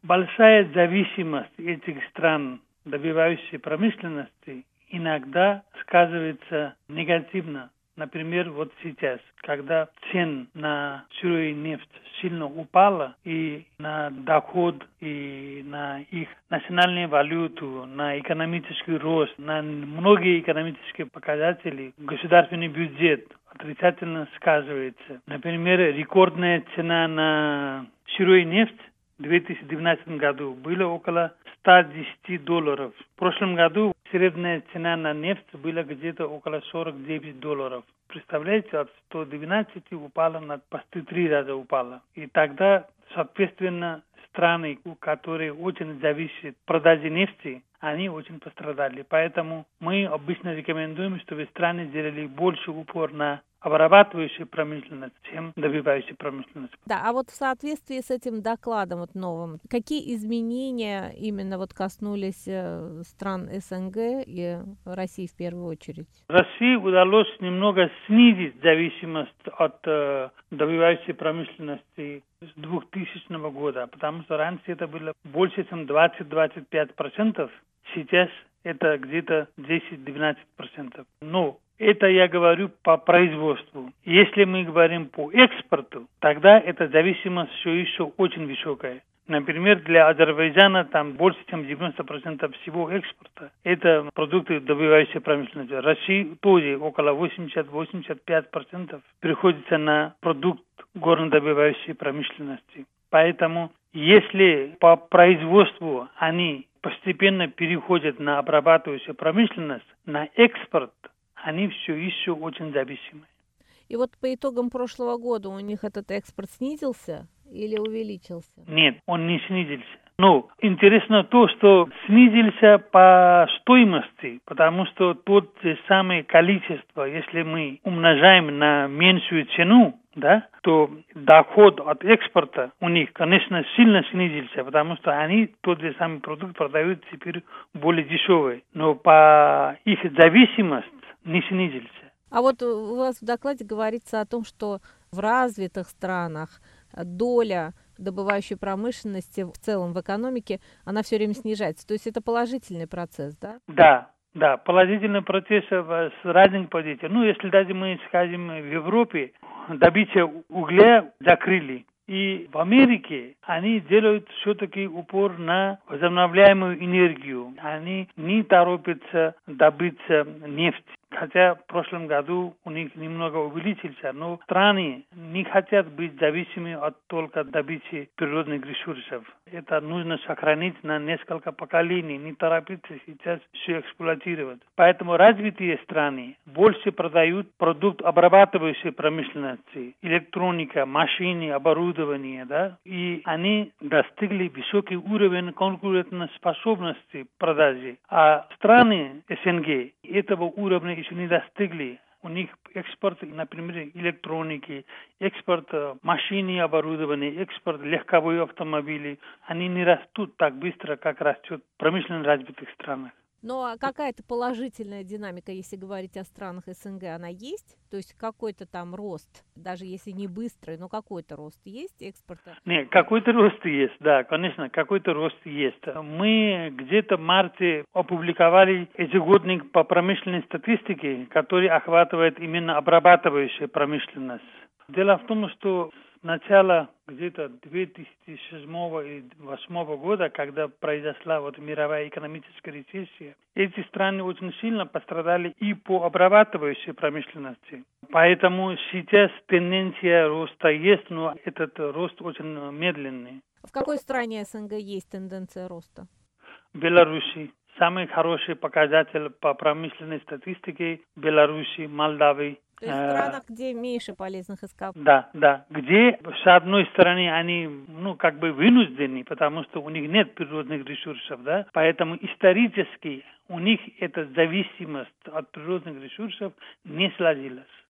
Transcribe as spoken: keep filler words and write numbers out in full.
большая зависимость этих стран, добивающихся промышленности, иногда сказывается негативно. Например, вот сейчас, когда цена на сырую нефть сильно упала, и на доход, и на их национальную валюту, на экономический рост, на многие экономические показатели, государственный бюджет отрицательно сказывается. Например, рекордная цена на сырую нефть в две тысячи двенадцатом году была около ста десяти долларов. В прошлом году средняя цена на нефть была где-то около сорок девять долларов. Представляете, от ста двенадцати упала на почти три раза упала. И тогда, соответственно, страны, которые очень зависят от продажи нефти, они очень пострадали. Поэтому мы обычно рекомендуем, чтобы страны сделали больше упор на обрабатывающую промышленность, чем добивающую промышленность. Да, а вот в соответствии с этим докладом вот новым, какие изменения именно вот коснулись э, стран СНГ и России в первую очередь? России удалось немного снизить зависимость от э, добивающей промышленности с двухтысячного года, потому что раньше это было больше, чем двадцать-двадцать пять процентов, сейчас это где-то десять-двенадцать процентов. Но это я говорю по производству. Если мы говорим по экспорту, тогда эта зависимость все еще очень высокая. Например, для Азербайджана там больше, чем девяносто процентов всего экспорта. Это продукты добывающей промышленности. России тоже около восемьдесят-восемьдесят пять процентов приходится на продукт горнодобывающей промышленности. Поэтому, если по производству они постепенно переходят на обрабатывающую промышленность, на экспорт, они все еще очень зависимы. И вот по итогам прошлого года у них этот экспорт снизился или увеличился? Нет, он не снизился. Но интересно то, что снизился по стоимости, потому что тот же самое количество, если мы умножаем на меньшую цену, да, то доход от экспорта у них, конечно, сильно снизился, потому что они тот же самый продукт продают теперь более дешевый. Но по их зависимости не снизился. А вот у вас в докладе говорится о том, что в развитых странах доля добывающей промышленности в целом в экономике, она все время снижается. То есть это положительный процесс, да? Да, да, положительный процесс с разных позиций. Ну, если даже мы скажем в Европе, добычу угля закрыли. И в Америке они делают все-таки упор на возобновляемую энергию. Они не торопятся добыть нефть. Хотя в прошлом году у них немного увеличился, но страны не хотят быть зависимыми от только добычи природных ресурсов. Это нужно сохранить на несколько поколений, не торопиться сейчас все эксплуатировать. Поэтому развитые страны больше продают продукт обрабатывающей промышленности, электроника, машины, оборудование, да, и они достигли высокий уровень конкурентоспособности продажи. А страны СНГ этого уровня еще не достигли. У них экспорт, например, электроники, экспорт машин и оборудования, экспорт легковых автомобилей, они не растут так быстро, как растет в промышленно развитых странах. Ну, а какая-то положительная динамика, если говорить о странах СНГ, она есть? То есть какой-то там рост, даже если не быстрый, но какой-то рост есть экспорта? Нет, какой-то рост есть, да, конечно, какой-то рост есть. Мы где-то в марте опубликовали ежегодник по промышленной статистике, который охватывает именно обрабатывающую промышленность. Дело в том, что с начала где-то две тысячи седьмого и две тысячи восьмого года, когда произошла вот мировая экономическая рецессия, эти страны очень сильно пострадали и по обрабатывающей промышленности. Поэтому сейчас тенденция роста есть, но этот рост очень медленный. В какой стране СНГ есть тенденция роста? В Беларуси. Самый хороший показатель по промышленной статистике – Беларуси, Молдавии. То есть в странах, где меньше полезных ископаемых? Да, да. Где, с одной стороны, они, ну, как бы вынуждены, потому что у них нет природных ресурсов, да, поэтому исторически у них эта зависимость от природных ресурсов не сложилась.